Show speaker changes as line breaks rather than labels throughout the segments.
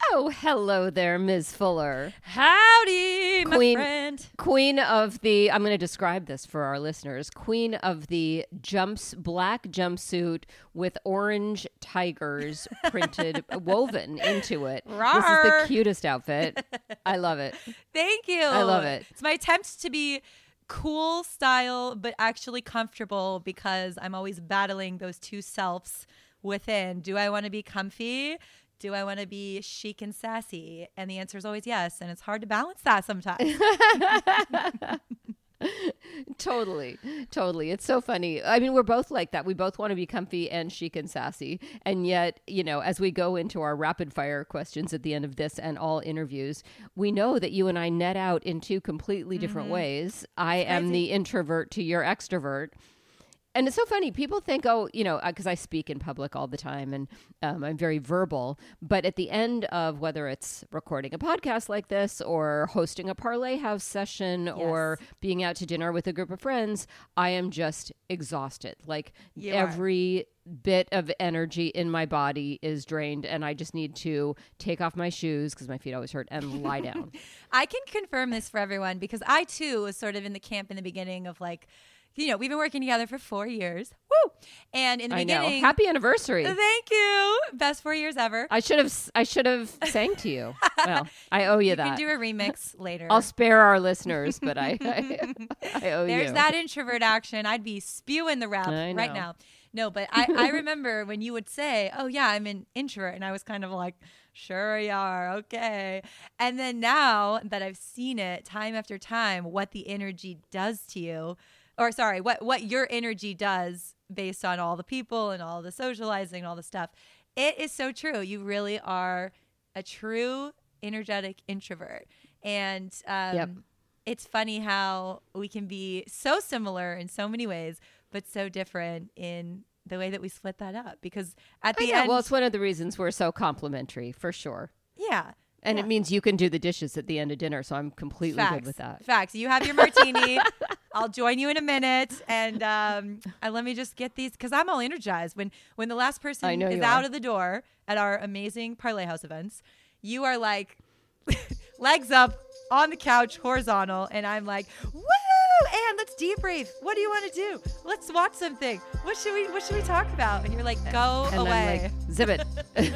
Oh, hello there, Ms. Fuller.
Howdy, my friend.
Queen of the, I'm going to describe this for our listeners, queen of the black jumpsuit with orange tigers printed, woven into it.
Rawr.
This is the cutest outfit. I love it.
Thank you.
I love it.
It's my attempt to be cool style, but actually comfortable, because I'm always battling those two selves within. Do I want to be comfy? Do I want to be chic and sassy? And the answer is always yes. And it's hard to balance that sometimes.
Totally. It's so funny. I mean, we're both like that. We both want to be comfy and chic and sassy. And yet, you know, as we go into our rapid fire questions at the end of this and all interviews, we know that you and I net out in two completely different ways. I am the introvert to your extrovert. And it's so funny. People think, oh, you know, because I speak in public all the time and I'm very verbal. But at the end of whether it's recording a podcast like this or hosting a Parlay House session or being out to dinner with a group of friends, I am just exhausted. Like every bit of energy in my body is drained and I just need to take off my shoes because my feet always hurt and lie down.
I can confirm this for everyone, because I too was sort of in the camp in the beginning of like, you know, we've been working together for 4 years. Woo! And in the beginning,
happy anniversary.
Thank you. Best 4 years ever.
I should have sang to you. Well, I owe you that.
You can do a remix later.
I'll spare our listeners, but I owe you.
There's that introvert action. I'd be spewing the rap right now. No, but I remember when you would say, oh yeah, I'm an introvert. And I was kind of like, sure you are. Okay. And then now that I've seen it time after time, what the energy does to you, or sorry, what your energy does based on all the people and all the socializing and all the stuff. It is so true. You really are a true energetic introvert. And it's funny how we can be so similar in so many ways, but so different in the way that we split that up. Because at the end...
Well, it's one of the reasons we're so complementary, for sure.
Yeah.
And it means you can do the dishes at the end of dinner, so I'm completely good with that.
Facts. You have your martini. I'll join you in a minute, and let me just get these, because I'm all energized. When the last person is out of the door at our amazing Parlay House events, you are like legs up on the couch, horizontal, and I'm like, woo! And let's debrief. What do you want to do? Let's watch something. What should we talk about? And you're like, go away.
I'm like, zip it.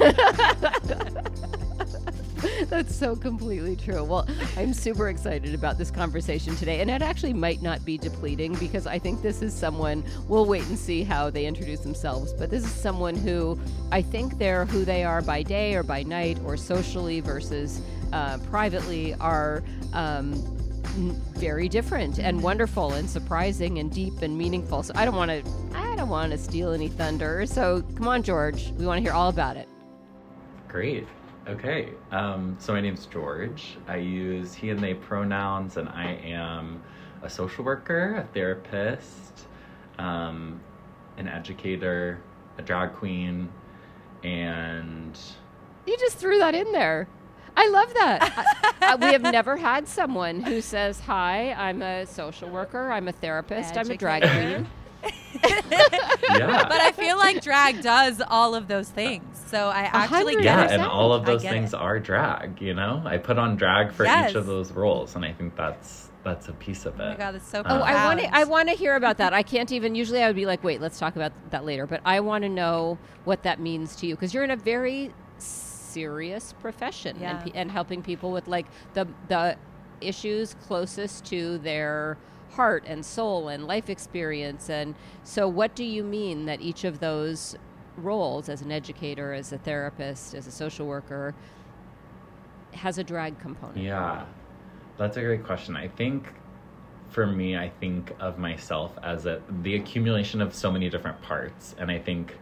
That's so completely true. Well, I'm super excited about this conversation today. And it actually might not be depleting, because I think this is someone, we'll wait and see how they introduce themselves, but this is someone who I think they're who they are by day or by night or socially versus privately are very different and wonderful and surprising and deep and meaningful. So I don't want to steal any thunder. So come on, George. We want to hear all about it.
Great. Okay. So my name's George. I use he and they pronouns, and I am a social worker, a therapist, an educator, a drag queen, and...
You just threw that in there. I love that. We have never had someone who says, hi, I'm a social worker, I'm a therapist, I'm a drag queen.
Yeah.
But I feel like drag does all of those things. So I actually get it.
Yeah, and all of those things are drag, you know? I put on drag for each of those roles, and I think that's a piece of it.
Oh my God, that's so
cool. I want to hear about that. I can't even, usually I would be like, wait, let's talk about that later. But I want to know what that means to you, because you're in a very serious profession and helping people with like the issues closest to their heart and soul and life experience. And so what do you mean that each of those roles, as an educator, as a therapist, as a social worker, has a drag component?
Yeah, that's a great question. I think for me, I think of myself as the accumulation of so many different parts. And I think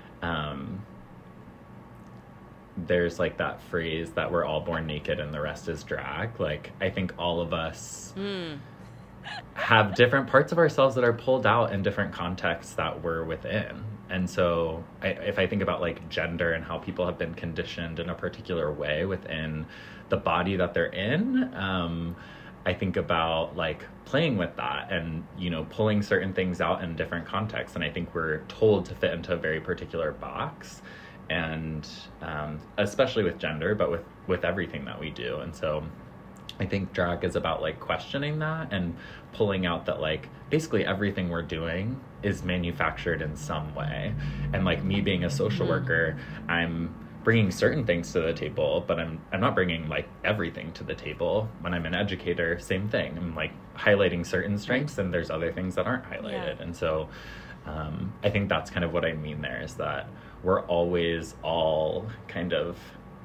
there's like that phrase that we're all born naked and the rest is drag. Like, I think all of us have different parts of ourselves that are pulled out in different contexts that we're within. And so if I think about like gender and how people have been conditioned in a particular way within the body that they're in, I think about like playing with that and, you know, pulling certain things out in different contexts. And I think we're told to fit into a very particular box. and especially with gender, but with everything that we do. And so I think drag is about like questioning that and pulling out that like basically everything we're doing is manufactured in some way. And like me being a social worker, I'm bringing certain things to the table, but I'm not bringing like everything to the table. When I'm an educator, same thing. I'm like highlighting certain strengths, and there's other things that aren't highlighted. And so I think that's kind of what I mean there, is that we're always all kind of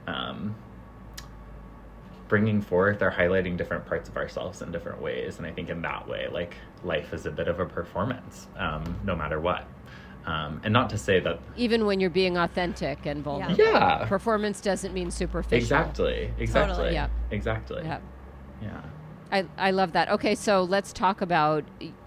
bringing forth or highlighting different parts of ourselves in different ways. And I think in that way, like, life is a bit of a performance, no matter what. And not to say that...
Even when you're being authentic and vulnerable.
Yeah.
Performance doesn't mean superficial.
Exactly.
Totally.
Yeah.
Exactly.
Yeah.
Yeah.
I love that. Okay, so let's talk about...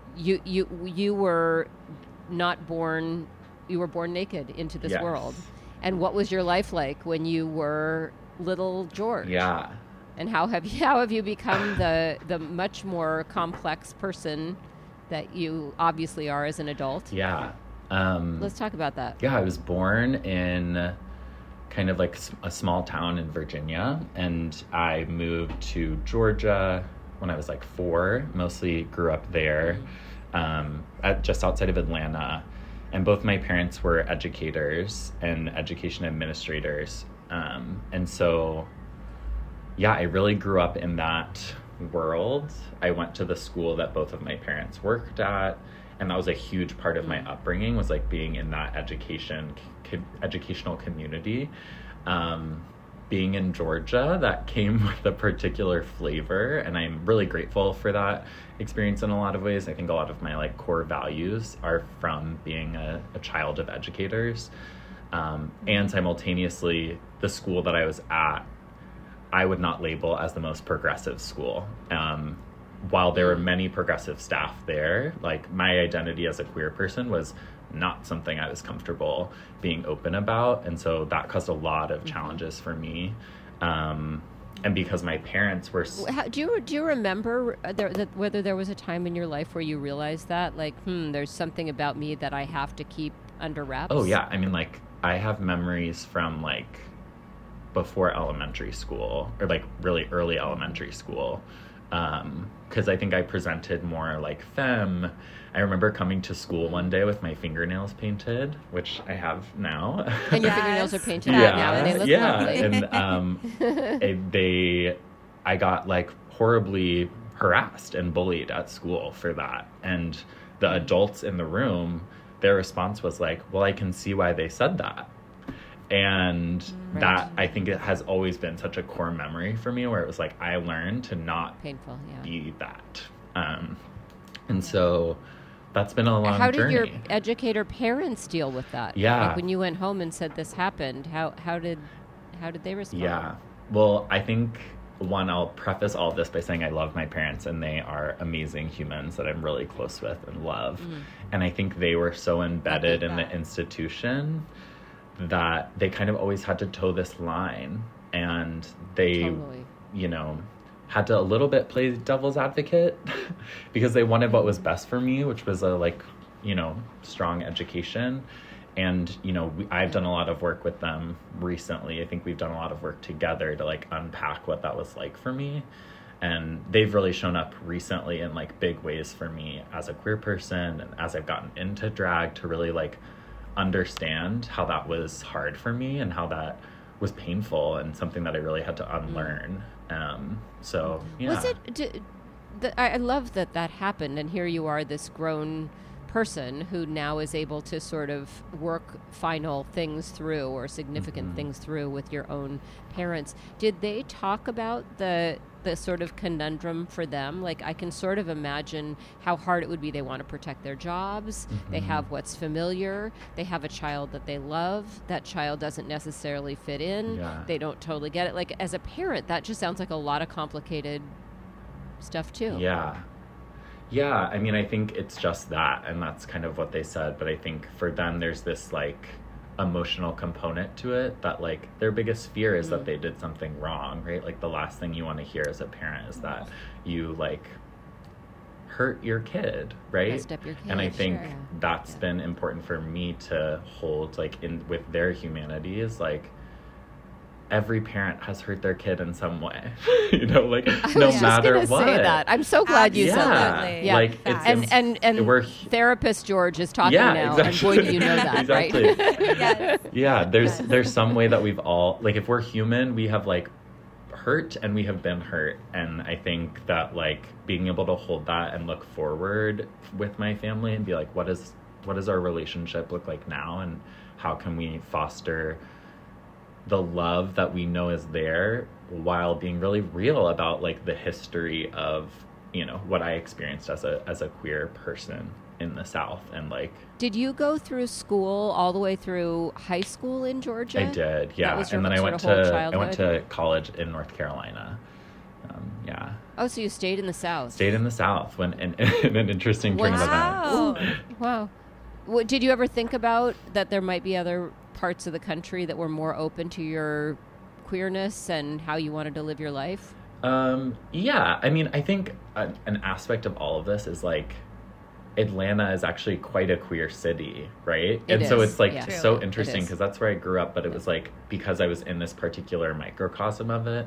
You were not born... You were born naked into this world. And what was your life like when you were little George?
Yeah.
And how have you become the much more complex person that you obviously are as an adult?
Yeah.
Let's talk about that.
Yeah, I was born in kind of like a small town in Virginia, and I moved to Georgia when I was like 4. Mostly grew up there, just outside of Atlanta. And both my parents were educators and education administrators. And so, yeah, I really grew up in that world. I went to the school that both of my parents worked at. And that was a huge part of my upbringing, was like being in that educational community. Being in Georgia, that came with a particular flavor, and I'm really grateful for that experience in a lot of ways. I think a lot of my like core values are from being a child of educators. And simultaneously, the school that I was at, I would not label as the most progressive school. While there were many progressive staff there, like, my identity as a queer person was not something I was comfortable being open about. And so that caused a lot of challenges for me. And because my parents were...
Do you remember whether there was a time in your life where you realized that, like, there's something about me that I have to keep under wraps?
Oh, yeah. I mean, like, I have memories from, like, before elementary school, or, like, really early elementary school. Because I think I presented more like femme. I remember coming to school one day with my fingernails painted, which I have now.
And your fingernails are painted now, and they look lovely.
And I got like horribly harassed and bullied at school for that. And the adults in the room, their response was like, well, I can see why they said that. And that, I think, it has always been such a core memory for me, where it was like, I learned to not be that. And so that's been a long journey.
How did your educator parents deal with that?
Yeah.
Like, when you went home and said this happened, how did they respond?
Yeah. Well, I think, one, I'll preface all of this by saying I love my parents, and they are amazing humans that I'm really close with and love. And I think they were so embedded in the institution that they kind of always had to toe this line, and they, you know, had to a little bit play devil's advocate because they wanted what was best for me, which was a, like, you know, strong education. And, you know, I've done a lot of work with them recently. I think we've done a lot of work together to, like, unpack what that was like for me. And they've really shown up recently in, like, big ways for me as a queer person, and as I've gotten into drag, to really, like, understand how that was hard for me and how that was painful and something that I really had to unlearn. So, yeah.
Was it... I love that happened, and here you are, this grown person who now is able to sort of work final things through, or significant things through, with your own parents. Did they talk about the sort of conundrum for them? Like, I can sort of imagine how hard it would be. They want to protect their jobs. They have what's familiar. They have a child that they love. That child doesn't necessarily fit in.
Yeah.
They don't totally get it. Like, as a parent, that just sounds like a lot of complicated stuff too.
Yeah. Yeah, I mean, I think it's just that, and that's kind of what they said. But I think for them, there's this, like, emotional component to it, that, like, their biggest fear is that they did something wrong, right? Like, the last thing you want to hear as a parent is that you, like, hurt your kid, right?
Messed up your kid,
and I think
sure.
that's been important for me to hold, like, in with their humanity, is like every parent has hurt their kid in some way. You know, like, no matter what.
Say that. I'm so glad you said that.
Yeah, like,
and
we're
therapist George is talking now,
exactly.
and boy, do you know that,
exactly.
right?
Yes.
Yeah, there's some way that we've all, like, if we're human, we have, like, hurt and we have been hurt, and I think that, like, being able to hold that and look forward with my family and be like, what does our relationship look like now, and how can we foster the love that we know is there while being really real about, like, the history of, you know, what I experienced as a queer person in the South. And, like,
did you go through school all the way through high school in Georgia?
I did, yeah. And then I went to college in North Carolina. Yeah.
Oh, so you stayed in the South?
Stayed in the South in an interesting turn of events.
Wow. Did you ever think about that there might be other parts of the country that were more open to your queerness and how you wanted to live your life?
Yeah. I mean, I think an aspect of all of this is, like, Atlanta is actually quite a queer city, right? So it's, like, so interesting because that's where I grew up, but it was, like, because I was in this particular microcosm of it.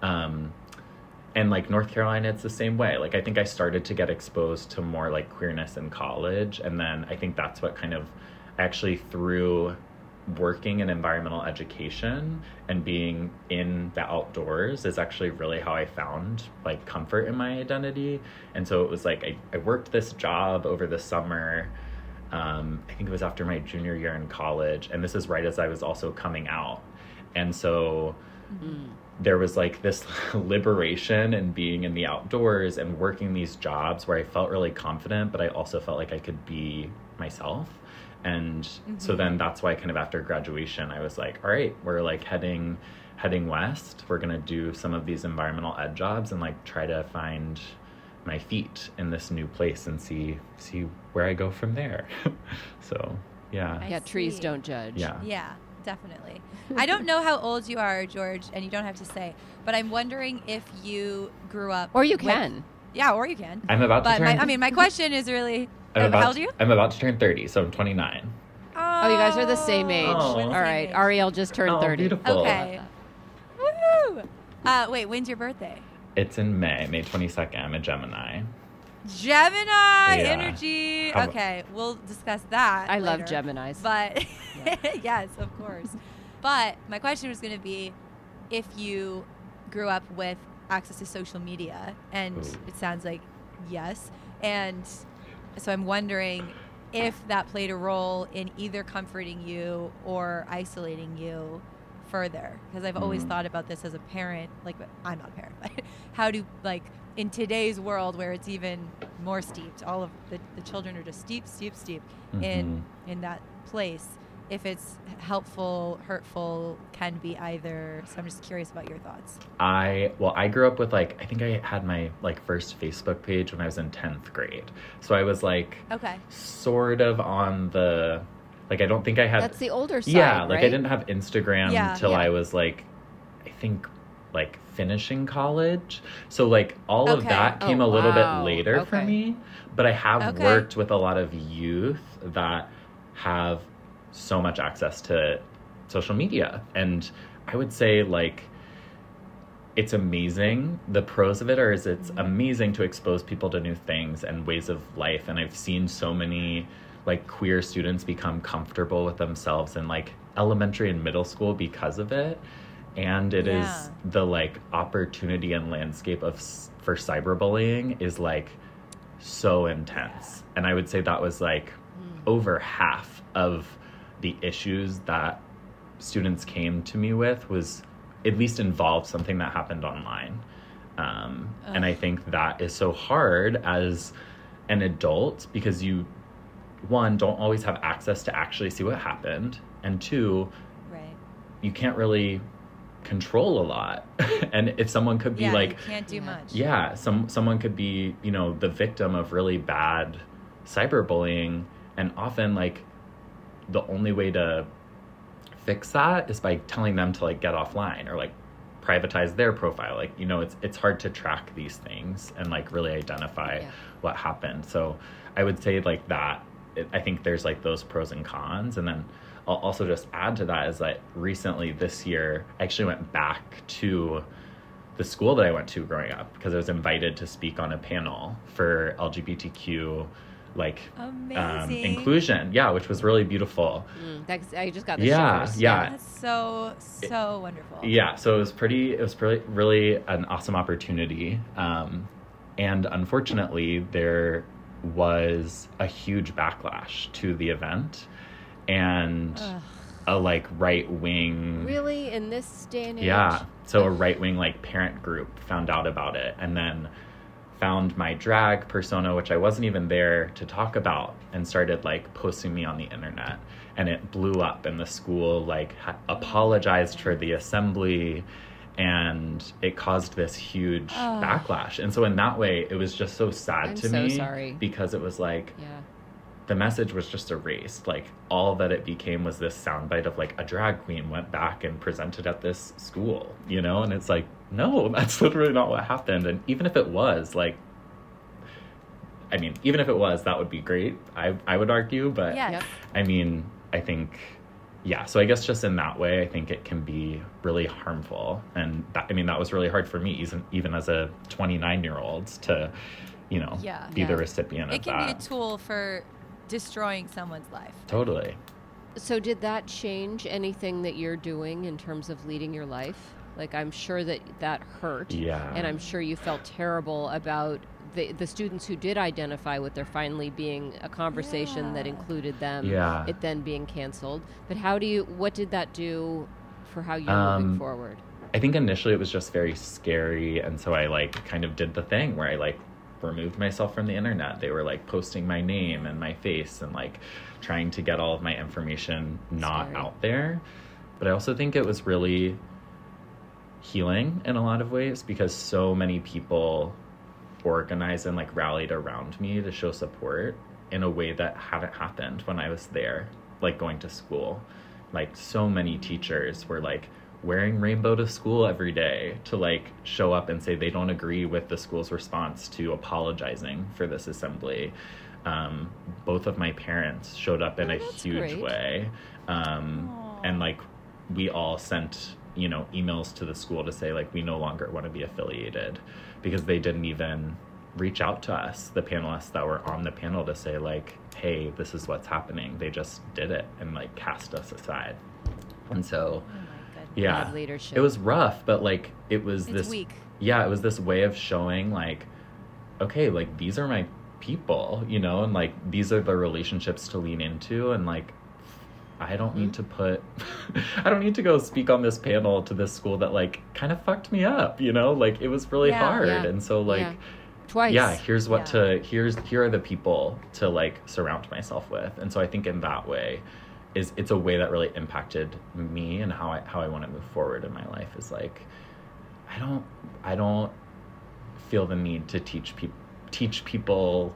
And, like, North Carolina, it's the same way. Like, I think I started to get exposed to more, like, queerness in college. And then I think that's what kind of actually, through working in environmental education and being in the outdoors, is actually really how I found, like, comfort in my identity. And so it was like I worked this job over the summer. I think it was after my junior year in college. And this is right as I was also coming out. And so there was, like, this liberation in being in the outdoors and working these jobs where I felt really confident, but I also felt like I could be myself. And so then that's why kind of after graduation, I was like, all right, we're, like, heading west. We're going to do some of these environmental ed jobs and, like, try to find my feet in this new place and see where I go from there. So, yeah.
Yeah, trees don't judge.
Yeah, definitely. I don't know how old you are, George, and you don't have to say, but I'm wondering if you grew up...
Or you can.
Yeah, or you can.
I'm about to turn...
my question is really... How old are you?
I'm about to turn 30, so I'm 29.
Oh, you guys are the same age.
Oh.
All right. Ariel just turned 30.
Beautiful.
Okay. Woo! Wait, when's your birthday?
It's in May 22nd. I'm a Gemini.
Gemini energy. Okay, we'll discuss that
I
later.
love Geminis.
But yes, of course. But my question was going to be if you grew up with access to social media, and it sounds like yes. And so I'm wondering if that played a role in either comforting you or isolating you further. Because I've always thought about this as a parent. Like, I'm not a parent, but how do, like, in today's world where it's even more steeped, all of the children are just steep in that place. If it's helpful, hurtful, can be either. So I'm just curious about your thoughts.
I grew up with, like, I think I had my, like, first Facebook page when I was in 10th grade. So I was, like, sort of on the, like, I don't think I had.
That's the older side,
yeah, like,
right?
I didn't have Instagram till I was, like, I think, like, finishing college. So, like, all of that came a little bit later for me. But I have worked with a lot of youth that have so much access to social media. And I would say, like, it's amazing. The pros of it are it's amazing to expose people to new things and ways of life. And I've seen so many, like, queer students become comfortable with themselves in, like, elementary and middle school because of it. And it is the, like, opportunity and landscape for cyberbullying is, like, so intense. And I would say that was, like, over half of the issues that students came to me with was at least involved something that happened online. And I think that is so hard as an adult because you, one, don't always have access to actually see what happened. And two, you can't really control a lot. And if someone could be like,
you can't do much.
Yeah, someone could be, you know, the victim of really bad cyberbullying, and often, like, the only way to fix that is by telling them to, like, get offline or, like, privatize their profile. Like, you know, it's hard to track these things and like really identify what happened. So I would say like that, I think there's like those pros and cons. And then I'll also just add to that is that recently this year, I actually went back to the school that I went to growing up because I was invited to speak on a panel for LGBTQ like inclusion, which was really beautiful.
I just got the shivers.
That's so wonderful.
So it was really an awesome opportunity, and unfortunately there was a huge backlash to the event, and a like right wing,
really, in this day and age.
So a right wing like parent group found out about it and then found my drag persona, which I wasn't even there to talk about, and started like posting me on the internet, and it blew up, and the school like apologized for the assembly, and it caused this huge backlash. And so in that way it was just so sad to me.
Sorry.
Because it was like the message was just erased. Like all that it became was this soundbite of like a drag queen went back and presented at this school, you know? And it's like, no, that's literally not what happened. And even if it was, like, I mean, even if it was, that would be great, I would argue. But I mean, I think, so I guess just in that way, I think it can be really harmful. And that, I mean, that was really hard for me, even as a 29-year-old to, you know, be the recipient of that.
It can be a tool for destroying someone's life.
Totally.
So did that change anything that you're doing in terms of leading your life? Like, I'm sure that hurt.
Yeah.
And I'm sure you felt terrible about the students who did identify with there finally being a conversation that included them, it then being canceled. But what did that do for how you're moving forward?
I think initially it was just very scary. And so I like kind of did the thing where I like removed myself from the internet. They were like posting my name and my face and like trying to get all of my information not out there. But I also think it was really healing in a lot of ways because so many people organized and like rallied around me to show support in a way that hadn't happened when I was there, like going to school. Like so many teachers were like wearing rainbow to school every day to like show up and say they don't agree with the school's response to apologizing for this assembly. Both of my parents showed up in a huge way. And like we all sent, you know, emails to the school to say like we no longer want to be affiliated because they didn't even reach out to us, the panelists that were on the panel, to say like, hey, this is what's happening. They just did it and like cast us aside. And so
leadership.
It was rough, but like it was
weak.
It was this way of showing like, okay, like these are my people, you know, and like these are the relationships to lean into, and like I don't need to I don't need to go speak on this panel to this school that like kind of fucked me up, you know, like it was really hard. And so like
twice.
Here are the people to like surround myself with. And so I think in that way it's a way that really impacted me and how I want to move forward in my life is like I don't feel the need to teach people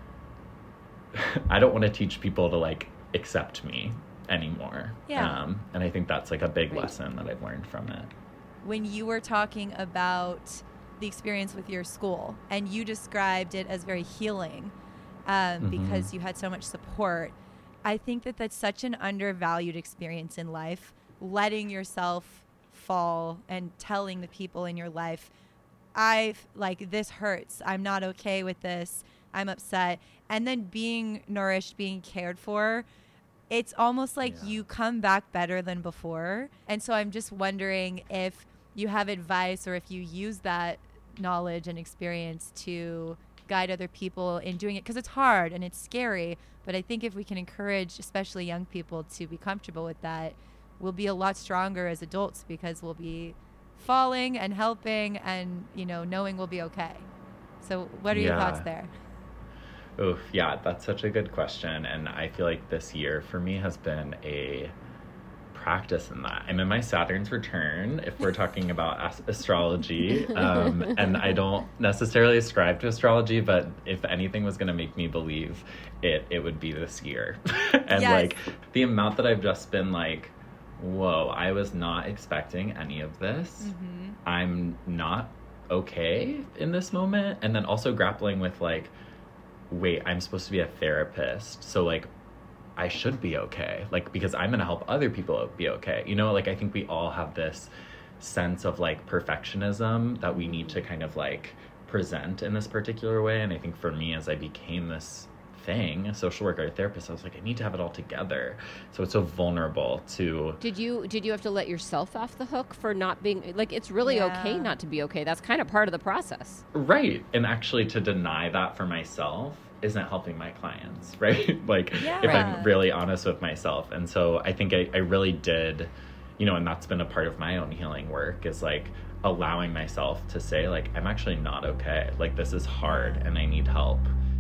I don't want to teach people to like accept me anymore. And I think that's like a big lesson that I've learned from it.
When you were talking about the experience with your school and you described it as very healing because you had so much support, I think that that's such an undervalued experience in life, letting yourself fall and telling the people in your life, this hurts, I'm not okay with this, I'm upset, and then being nourished, being cared for. It's almost like you come back better than before. And so I'm just wondering if you have advice or if you use that knowledge and experience to guide other people in doing it, because it's hard and it's scary. But I think if we can encourage, especially young people, to be comfortable with that, we'll be a lot stronger as adults because we'll be falling and helping and, you know, knowing we'll be okay. So what are your thoughts there?
Oh, yeah, that's such a good question. And I feel like this year for me has been a practice in that. I'm in my Saturn's return, if we're talking about astrology. And I don't necessarily ascribe to astrology, but if anything was going to make me believe it would be this year. And like the amount that I've just been like whoa, I was not expecting any of this. Mm-hmm. I'm not okay in this moment. And then also grappling with like, wait, I'm supposed to be a therapist. So like, I should be okay. Like, because I'm going to help other people be okay. You know, like, I think we all have this sense of like perfectionism that we need to kind of like present in this particular way. And I think for me, as I became this thing, a social worker, a therapist, I was like, I need to have it all together. So it's so vulnerable to...
Did you have to let yourself off the hook for not being, like, it's really okay not to be okay. That's kind of part of the process.
Right. And actually to deny that for myself isn't helping my clients, right? Like, if I'm really honest with myself. And so I think I really did, you know, and that's been a part of my own healing work, is like allowing myself to say, like, I'm actually not okay. Like, this is hard and I need help.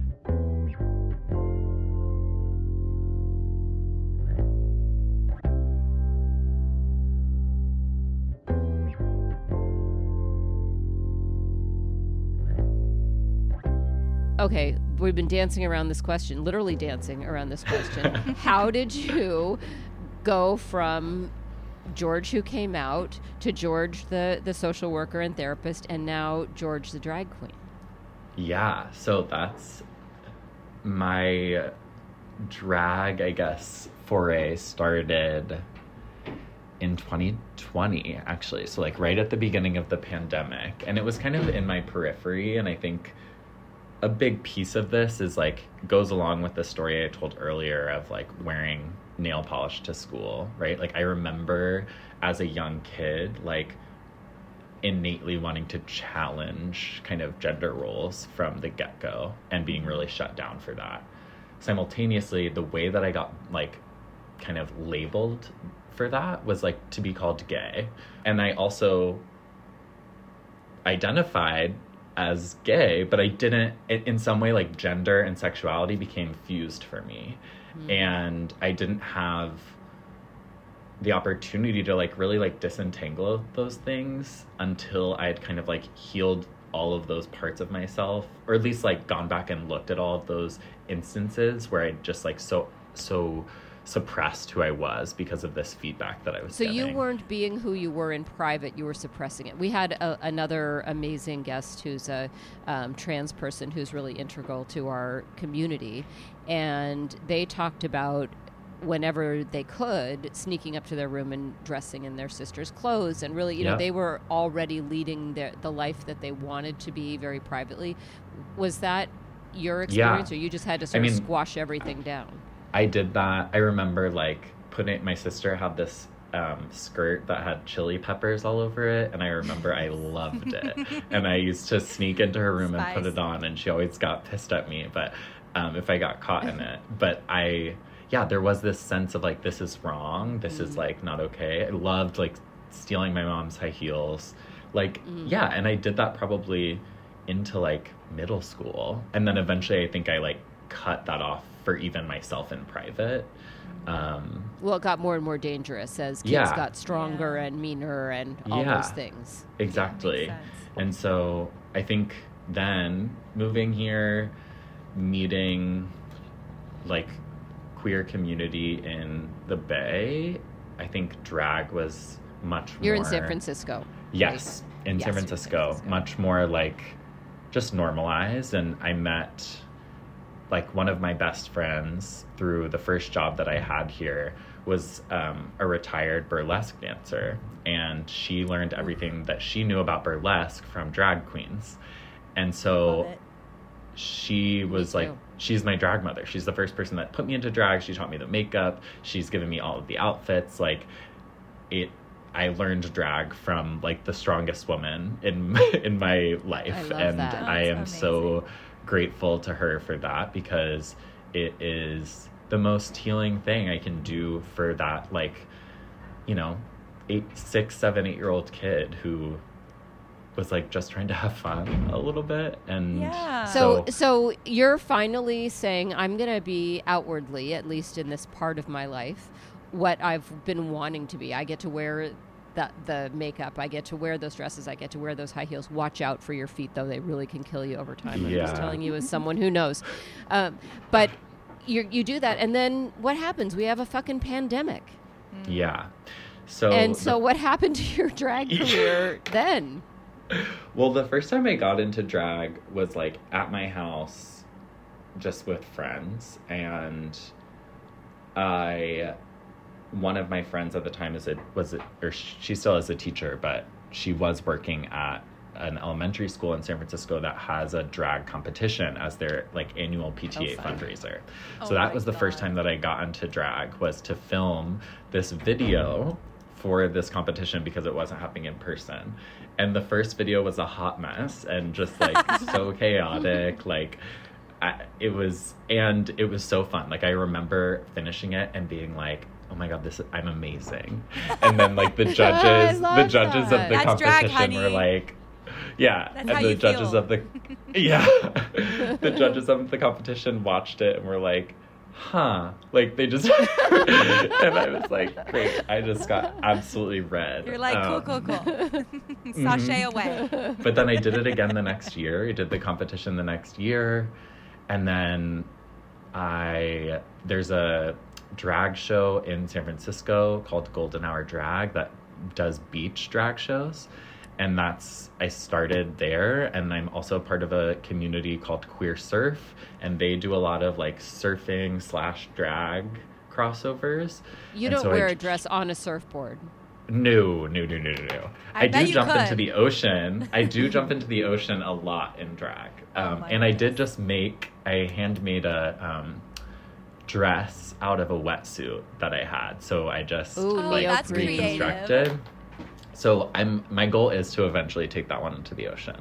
Okay, we've been dancing around this question, literally dancing around this question. How did you go from George who came out to George the social worker and therapist, and now George the drag queen?
Yeah, so that's my drag, I guess, foray started in 2020, actually. So like right at the beginning of the pandemic. And it was kind of in my periphery, and I think a big piece of this is like goes along with the story I told earlier of like wearing nail polish to school, right? Like I remember as a young kid, like innately wanting to challenge kind of gender roles from the get-go and being really shut down for that. Simultaneously, the way that I got like kind of labeled for that was like to be called gay. And I also identified as gay, but I didn't, in some way, like gender and sexuality became fused for me. And I didn't have the opportunity to like really like disentangle those things until I had kind of like healed all of those parts of myself, or at least like gone back and looked at all of those instances where I just like so suppressed who I was because of this feedback that I was getting.
So you weren't being who you were in private, you were suppressing it. We had another amazing guest who's a trans person who's really integral to our community, and they talked about whenever they could sneaking up to their room and dressing in their sister's clothes, and really, you know, they were already leading the life that they wanted to be very privately. Was that your experience, or you just had to sort of squash everything down?
I did that. I remember like my sister had this skirt that had chili peppers all over it, and I remember I loved it. And I used to sneak into her room and put it on, and she always got pissed at me, but if I got caught in it. But there was this sense of like, this is wrong, this is like not okay. I loved like stealing my mom's high heels, like and I did that probably into like middle school, and then eventually I think I like cut that off for even myself in private.
Well, it got more and more dangerous as kids got stronger and meaner and all those things.
Exactly.
Yeah,
and so I think then moving here, meeting like queer community in the Bay, I think drag was much more...
You're in San Francisco.
Yes, right? in San Francisco. Much more like just normalized. And I met like one of my best friends through the first job that I had here was a retired burlesque dancer. And she learned everything that she knew about burlesque from drag queens. And so she was like, she's my drag mother. She's the first person that put me into drag. She taught me the makeup. She's given me all of the outfits. Like I learned drag from like the strongest woman in my life.
I love
and
that.
I am
amazing.
So grateful to her for that, because it is the most healing thing I can do for that, like, you know, 6, 7, 8-year-old kid who was like just trying to have fun a little bit. And
so you're finally saying, I'm gonna be outwardly, at least in this part of my life, what I've been wanting to be. I get to wear the makeup, I get to wear those dresses, I get to wear those high heels. Watch out for your feet, though. They really can kill you over time. I'm just telling you as someone who knows. But you do that, and then what happens? We have a fucking pandemic.
Yeah.
So what happened to your drag career then?
Well, the first time I got into drag was like at my house, just with friends, and one of my friends at the time she still is a teacher, but she was working at an elementary school in San Francisco that has a drag competition as their like annual PTA fundraiser. So that was the first time that I got into drag, was to film this video for this competition because it wasn't happening in person. And the first video was a hot mess and just like so chaotic. Like it was so fun. Like I remember finishing it and being like, oh my God, I'm amazing. And then like the judges of the
That's
competition
drag,
were like, yeah.
That's
and
how
the
you
judges
feel.
of the the judges of the competition watched it and were like, huh. Like they just and I was like, great. I just got absolutely red.
You're like, cool. Sashay away.
But then I did it again the next year. I did the competition the next year. And then there's a drag show in San Francisco called Golden Hour Drag that does beach drag shows. And I started there. And I'm also part of a community called Queer Surf. And they do a lot of like surfing / drag crossovers.
You don't wear a dress on a surfboard.
No. I do jump into the ocean. I do jump into the ocean a lot in drag. And I did just I handmade a dress out of a wetsuit that I had. So I just
that's
reconstructed.
creative.
So my goal is to eventually take that one into the ocean.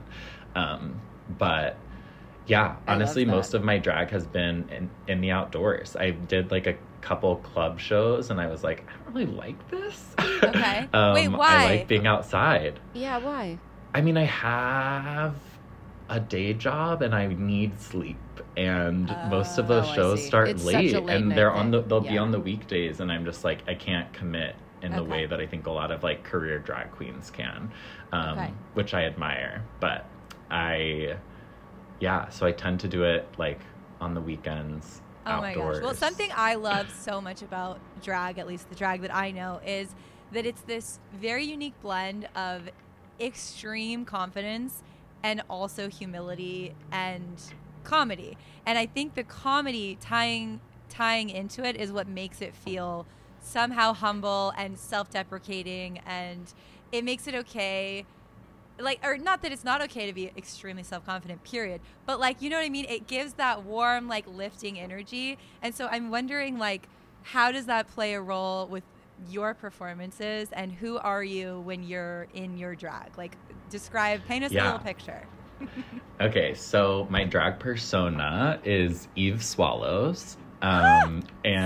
But yeah, honestly, most of my drag has been in the outdoors. I did like a couple club shows and I was like, I don't really like this.
Okay. Wait, why?
I like being outside.
Yeah, why?
I mean, I have a day job and I need sleep, and most of those shows start late, and they'll be on the weekdays, and I'm just like, I can't commit in the way that I think a lot of like career drag queens can, which I admire. But so I tend to do it like on the weekends.
Oh
outdoors.
my gosh. Well, something I love so much about drag, at least the drag that I know, is that it's this very unique blend of extreme confidence and also humility and comedy. And I think the comedy tying into it is what makes it feel somehow humble and self-deprecating, and it makes it okay. Like, or not that it's not okay to be extremely self-confident, period. But like, you know what I mean? It gives that warm, like lifting energy. And so I'm wondering, like, how does that play a role with your performances, and who are you when you're in your drag? Like, paint us a little picture.
Okay, so my drag persona is Eve Swallows. And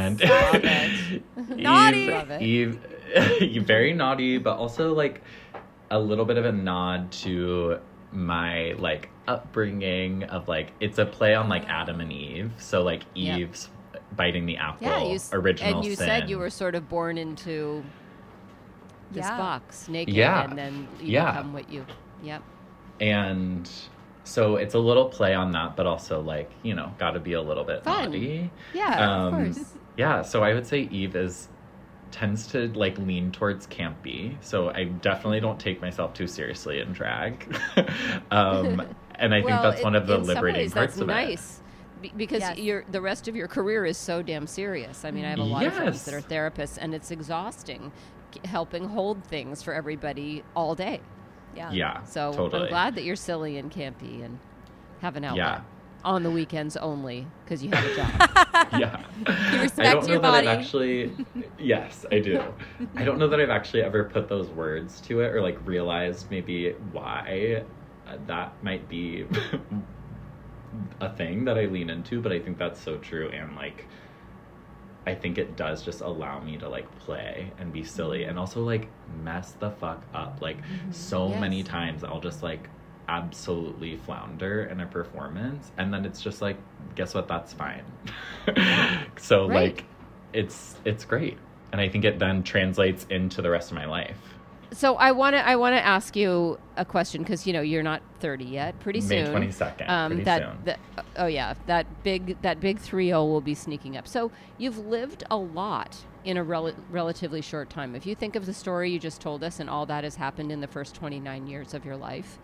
Naughty.
Eve, very naughty, but also like a little bit of a nod to my like upbringing of like, it's a play on like Adam and Eve. So like Eve's biting the apple, original
and you
sin.
said you were sort of born into this box naked, and then you become what you. Yep.
And so it's a little play on that, but also like, you know, got to be a little bit naughty.
Yeah, of course.
Yeah, so I would say Eve tends to like lean towards campy. So I definitely don't take myself too seriously in drag. And I think that's one of the liberating parts of it.
Because the rest of your career is so damn serious. I mean, I have a lot of friends that are therapists, and it's exhausting helping hold things for everybody all day.
Yeah.
So
totally.
I'm glad that you're silly and campy and have an outlet on the weekends only because you have a job.
You respect your body.
Yes, I do. I don't know that I've actually ever put those words to it or like realized maybe why that might be a thing that I lean into, but I think that's so true. And like, I think it does just allow me to like play and be silly and also like mess the fuck up. Like many times I'll just like absolutely flounder in a performance, and then it's just like, guess what, that's fine. So like it's great, and I think it then translates into the rest of my life.
So I want to ask you a question, because you know you're not 30 yet. Pretty soon,
May 22nd. Pretty soon.
That big 3-0 will be sneaking up. So you've lived a lot in a relatively short time. If you think of the story you just told us and all that has happened in the first 29 years of your life,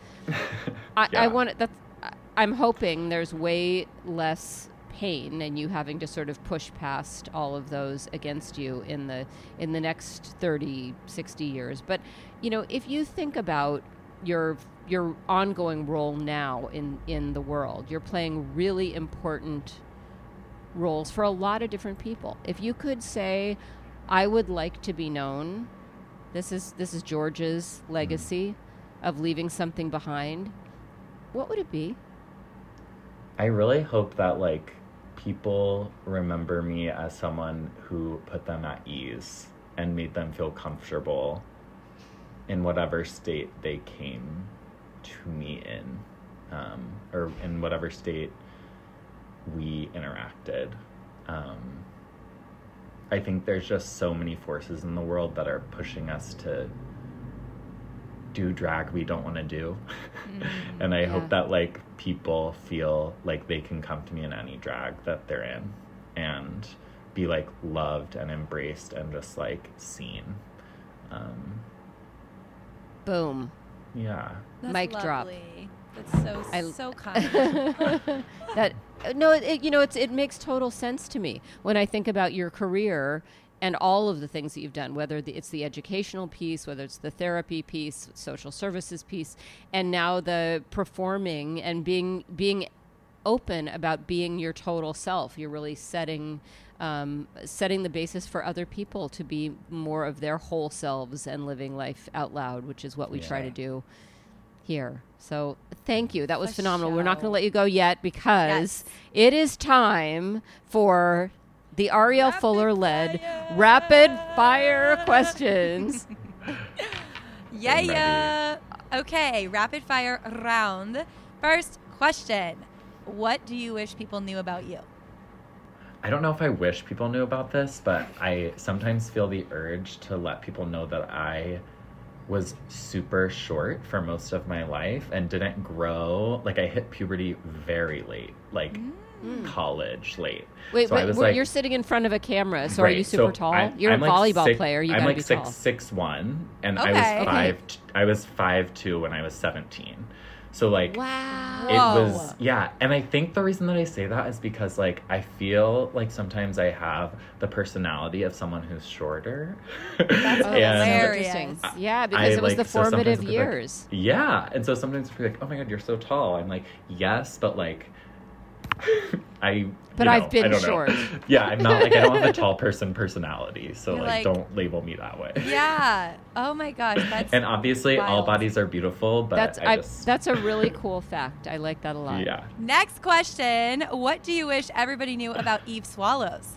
I'm hoping there's way less pain and you having to sort of push past all of those against you in the next 30, 60 years. But, if you think about your ongoing role now in the world, you're playing really important roles for a lot of different people. If you could say, I would like to be known, this is George's legacy of leaving something behind, what would it be?
I really hope that people remember me as someone who put them at ease and made them feel comfortable in whatever state they came to me in, or in whatever state we interacted. I think there's just so many forces in the world that are pushing us to do drag we don't want to do. And I hope that people feel like they can come to me in any drag that they're in and be loved and embraced and just seen.
Boom.
Yeah.
That's
Mic drop.
That's so kind.
It makes total sense to me when I think about your career and all of the things that you've done, whether it's the educational piece, whether it's the therapy piece, social services piece, and now the performing and being open about being your total self. You're really setting the basis for other people to be more of their whole selves and living life out loud, which is what we try to do here. So thank you. That was phenomenal. We're not going to let you go yet because it is time for the Arielle Fuller-led rapid fire questions.
Yeah. Okay, rapid fire round. First question. What do you wish people knew about you?
I don't know if I wish people knew about this, but I sometimes feel the urge to let people know that I was super short for most of my life and didn't grow. I hit puberty very late, college late.
Wait,
so
you're sitting in front of a camera, so are you super tall? You're a volleyball player. You gotta be tall.
I'm 6'1", and
Okay.
I was 5'2" when I was 17. So
wow.
It was, and I think the reason that I say that is because I feel sometimes I have the personality of someone who's shorter.
That's hilarious.
Interesting. Yeah, because it was the formative years.
And so sometimes people are oh my God, you're so tall. I'm yes, but
I've been short.
Yeah, I'm not I don't have a tall person personality, so don't label me that way.
Yeah. Oh my gosh, that's
and obviously
wild.
all bodies are beautiful, but
that's a really cool fact. I like that a lot.
Yeah.
Next question. What do you wish everybody knew about Eve Swallows?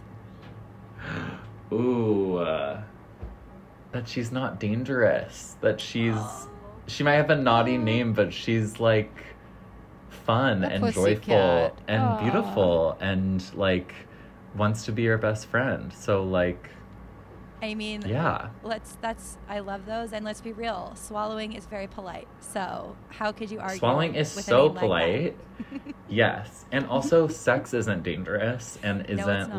Ooh, that she's not dangerous. That she might have a naughty name, but she's fun and joyful and beautiful and wants to be your best friend. So
I mean,
yeah.
I love those, and let's be real. Swallowing is very polite. So how could you argue?
Swallowing is
with
so
a name
polite.
Like
Yes, and also sex isn't dangerous and isn't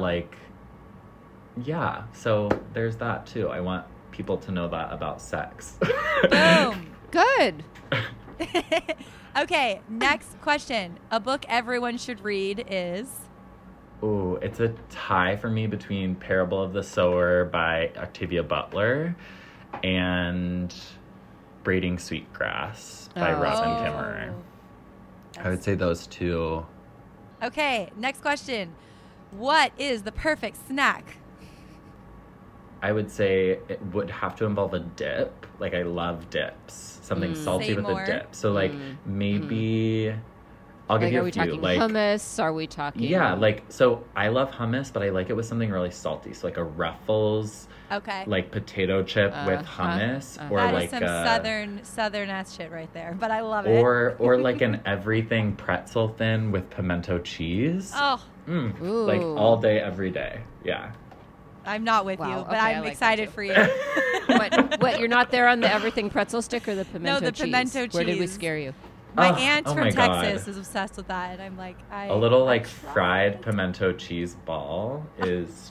yeah. So there's that too. I want people to know that about sex.
Boom.
Good.
Okay, next question. A book everyone should read is?
Ooh, it's a tie for me between Parable of the Sower by Octavia Butler and Braiding Sweetgrass by Robin Kimmerer. I would say those two.
Okay, next question. What is the perfect snack?
I would say it would have to involve a dip. I love dips. Something salty with a dip. So maybe I'll give you a few.
Are we talking hummus? Are we talking?
Yeah, so I love hummus, but I like it with something really salty. So a Ruffles, potato chip with hummus, or
that is some southern ass shit right there. But I love it.
Or an everything pretzel thin with pimento cheese.
Oh,
all day, every day. Yeah.
I'm not with you, but I'm excited for you.
What? You're not there on the everything pretzel stick or the pimento cheese?
No, the pimento cheese.
Where did we scare you?
My aunt from Texas is obsessed with that, and I'm
a little fried pimento cheese ball is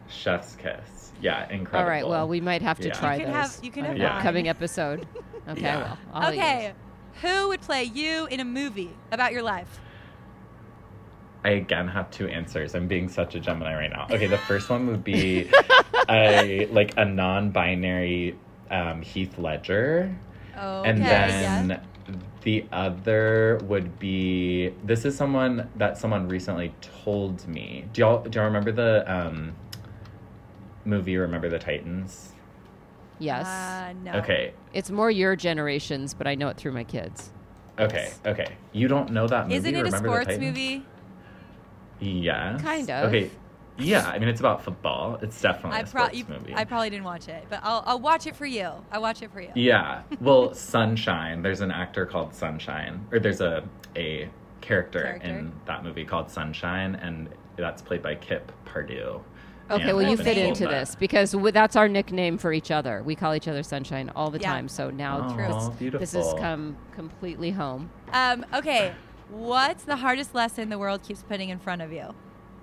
Chef's kiss. Yeah, incredible.
All right, well, we might have to try those.
You can have
an upcoming episode. Okay, well,
okay, who would play you in a movie about your life?
I again have two answers. I'm being such a Gemini right now. Okay, the first one would be a non-binary Heath Ledger.
Okay,
and then the other would be, this is someone recently told me. Do y'all remember the movie Remember the Titans?
Yes.
No.
Okay.
It's more your generations, but I know it through my kids.
Okay. You don't know that movie?
Isn't it
Remember
a sports
the Titans?
movie?
Yes.
Kind of.
Okay. Yeah, I mean, it's about football. It's definitely a sports movie.
I probably didn't watch it, but I'll watch it for you. I'll watch it for you.
Yeah. Well, Sunshine. There's an actor called Sunshine. Or there's a character in that movie called Sunshine, and that's played by Kip Pardue.
Okay, well, you fit into this because that's our nickname for each other. We call each other Sunshine all the time. So now this has come completely home.
Okay, what's the hardest lesson the world keeps putting in front of you?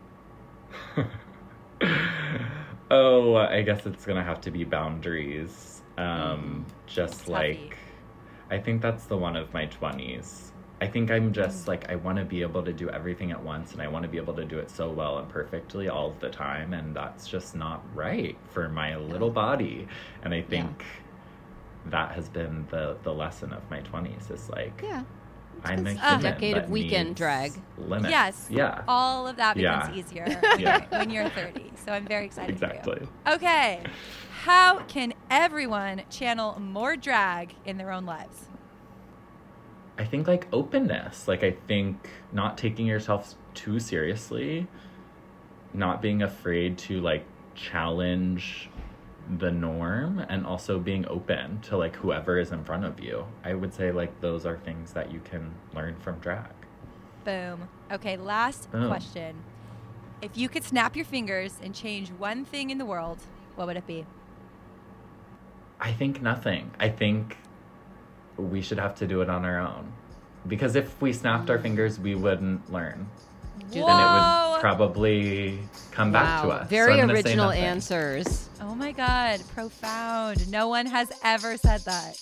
I guess it's gonna have to be boundaries. Just
like,
I think that's the one of my 20s. I think I'm just I want to be able to do everything at once, and I want to be able to do it so well and perfectly all the time, and that's just not right for my little body. And I think that has been the lesson of my 20s is I'm a human
decade of weekend drag.
Limits.
Yes.
Yeah.
All of that becomes easier when you're 30. So I'm very excited for you. Okay. How can everyone channel more drag in their own lives?
I think openness. I think not taking yourself too seriously, not being afraid to challenge the norm, and also being open to whoever is in front of you. I would say those are things that you can learn from drag.
Boom. Okay, last question. If you could snap your fingers and change one thing in the world, what would it be?
I think nothing. I think we should have to do it on our own. Because if we snapped our fingers, we wouldn't learn.
Whoa.
And it would probably come back to us.
Very original answers.
Oh my God, profound. No one has ever said that.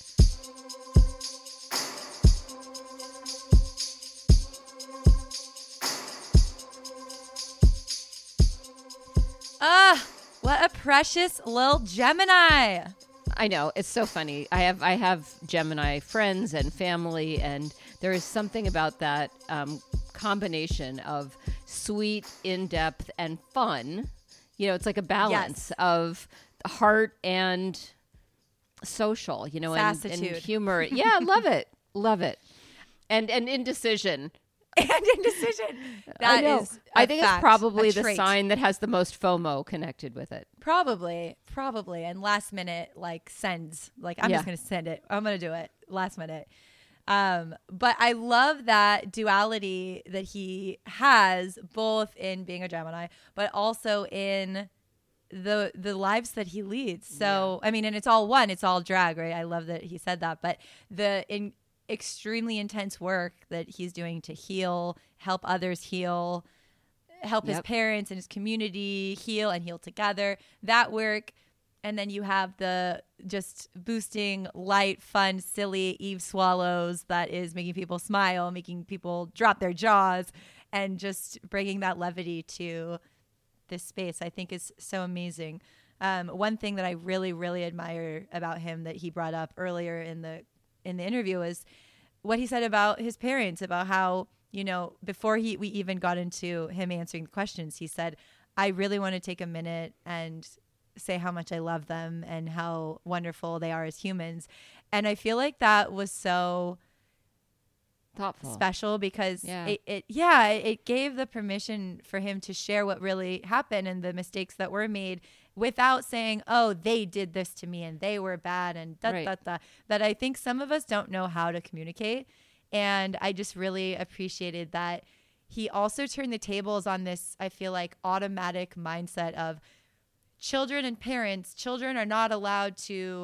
What a precious little Gemini.
I know, it's so funny. I have Gemini friends and family, and there is something about that combination of sweet, in-depth, and fun. It's like a balance of heart and social, and humor. Yeah, love it. Love it. And indecision.
And indecision. That is
I think it's probably the sign that has the most FOMO connected with it.
Probably. And last minute, sends. I'm just going to send it. I'm going to do it last minute. But I love that duality that he has, both in being a Gemini, but also in the lives that he leads. So, I mean, and it's all one. It's all drag, right? I love that he said that. But extremely intense work that he's doing to heal, help others heal, help his parents and his community heal and heal together. That work. And then you have the just boosting, light, fun, silly Eve Swallows that is making people smile, making people drop their jaws, and just bringing that levity to this space, I think is so amazing. One thing that I really, really admire about him that he brought up earlier in the interview is what he said about his parents, about how, before we even got into him answering the questions, he said, I really want to take a minute and say how much I love them and how wonderful they are as humans. And I feel like that was so
thoughtful,
special, because it gave the permission for him to share what really happened and the mistakes that were made, without saying, oh, they did this to me and they were bad and that I think some of us don't know how to communicate. And I just really appreciated that he also turned the tables on this, I feel like, automatic mindset of children and parents. Children are not allowed to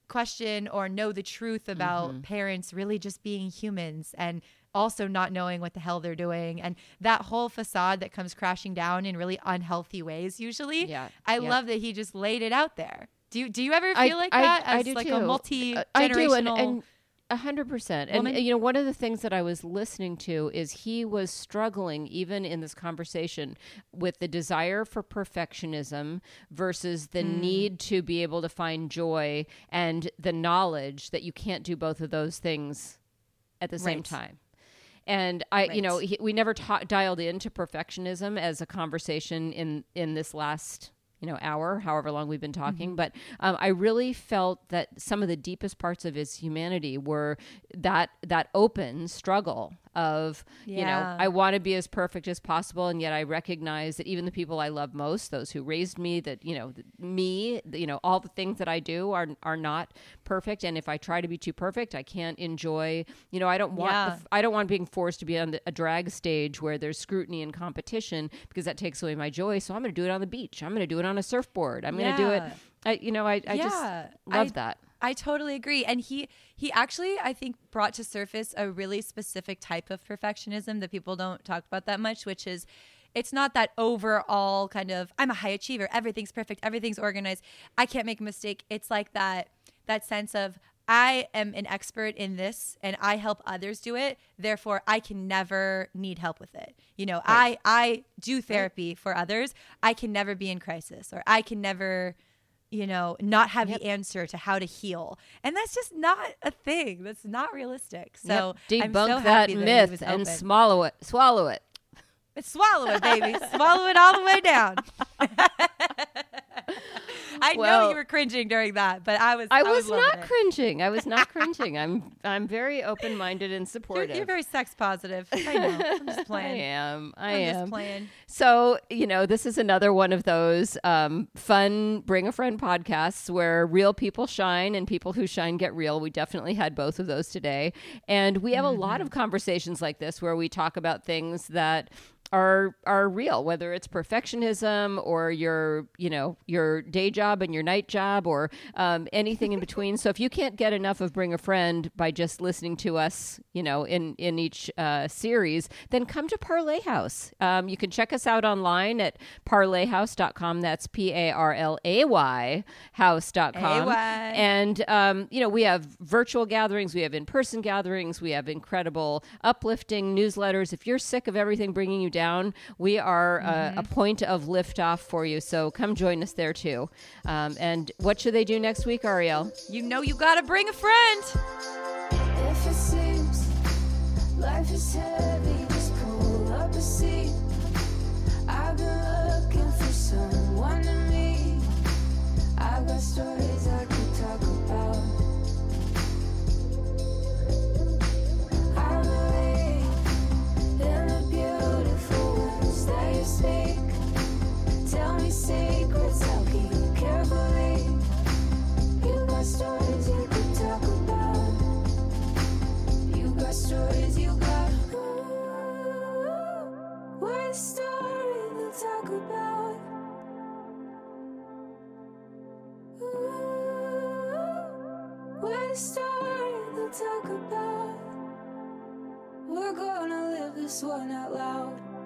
question or know the truth about parents really just being humans and also not knowing what the hell they're doing, and that whole facade that comes crashing down in really unhealthy ways usually. I love that he just laid it out there. Do you ever feel like that as
I do
like
too.
a multi-generational
I do, and 100%.
woman?
And, you know, one of the things that I was listening to is he was struggling, even in this conversation, with the desire for perfectionism versus the need to be able to find joy and the knowledge that you can't do both of those things at the same time. And you know, we never dialed into perfectionism as a conversation in this last, you know, hour, however long we've been talking. But I really felt that some of the deepest parts of his humanity were that open struggle of, you know, I want to be as perfect as possible. And yet I recognize that even the people I love most, those who raised me, that, you know, me, you know, all the things that I do are not perfect. And if I try to be too perfect, I can't enjoy, you know, I don't want, I don't want being forced to be on a drag stage where there's scrutiny and competition, because that takes away my joy. So I'm going to do it on the beach. I'm going to do it on a surfboard. I'm going to do it. I just love that.
I totally agree. And he actually, I think, brought to surface a really specific type of perfectionism that people don't talk about that much, which is, it's not that overall kind of, I'm a high achiever, everything's perfect, everything's organized, I can't make a mistake. It's like that sense of, I am an expert in this and I help others do it, therefore I can never need help with it. You know, I do therapy for others. I can never be in crisis, or I can never, you know, not have the answer to how to heal. And that's just not a thing. That's not realistic. So
debunk
I'm so
that
happy
myth
that
and swallow it.
Swallow it, baby. Swallow it all the way down. I know you were cringing during that, but I was
not cringing. I was not cringing. I'm very open-minded and supportive.
You're very sex positive. I know. I'm just playing.
I am
just playing.
So, you know, this is another one of those fun Bring a Friend podcasts where real people shine and people who shine get real. We definitely had both of those today. And we have a lot of conversations like this where we talk about things that are real, whether it's perfectionism or your day job and your night job, or anything in between. So if you can't get enough of Bring a Friend by just listening to us, you know, in each series, then come to Parlay House. You can check us out online at parlayhouse.com. That's PARLAY house.com. And, you know, we have virtual gatherings, we have in-person gatherings, we have incredible uplifting newsletters. If you're sick of everything bringing you down, we are a point of liftoff for you. So come join us there too. And what should they do next week, Ariel?
You know, you got to bring a friend.
If it seems life is heavy, just pull up a seat. I've been looking for someone to meet. I've got stories I could talk about. I believe in the beautiful words that you speak. Tell me secrets, I'll keep carefully. You got stories you could talk about. You got stories, you got what a story to talk about. What a story to talk about. We're gonna live this one out loud.